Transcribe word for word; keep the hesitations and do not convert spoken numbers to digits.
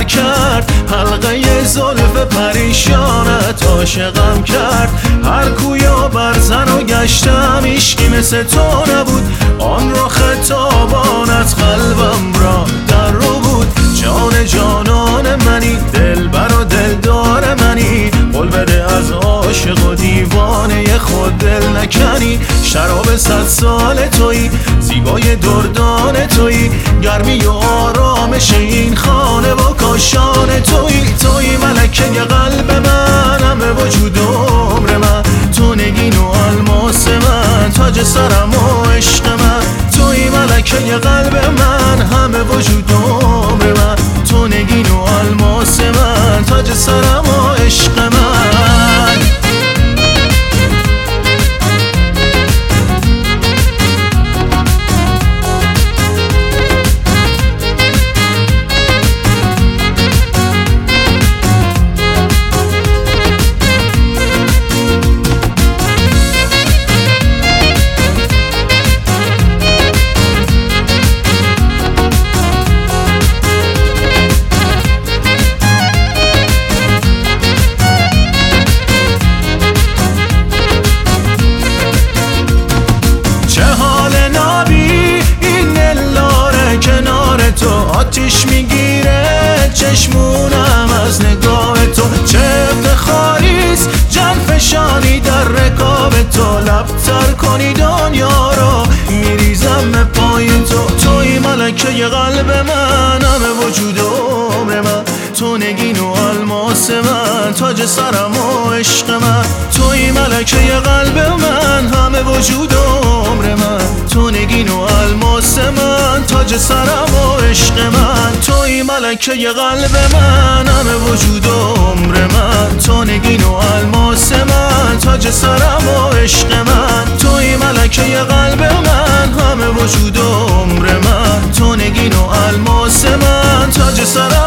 در کرد، حلقه زلف پریشانت عاشقم کرد. هر کویا برزن و گشتم عشقی مثل تو نبود، آن رخ تابانت قلبم را در رو بود. جان جانان منی، دلبر و دلدار منی، قول بده از عاشق و دیوانه خود دل نکنی. شراب صد سال تویی، زیبای دردان تویی، گرمی و آرامش این خانه و کاشان تویی. تویی ملکه قلب من، همه وجود عمر من، تو نگین و الماس من، تاج سرم و عشق من. تویی ملکه قلب من، همه وجود عمر من، تو نگین و الماس من، تاج سرم و عشق من. آتیش میگیره چشمونم از نگاه تو، چه افتخاریست جان فشانی در رکاب تو. لب تر کنی دنیا رو میریزم به پای تو. توی ملکه قلب من، همه وجود عمر من، تو نگین و الماس من، تاج سرم و عشق من. توی ملکه قلب من، همه وجود عمر من، تو نگین و الماس من، تاج سرم و عشق من. توی ملکه قلب من، همه وجود عمر من، تو نگین و الماس من، تاج سرم و عشق من. توی ملکه قلب من، همه وجود عمر من، تو نگین و الماس من، تاج سرم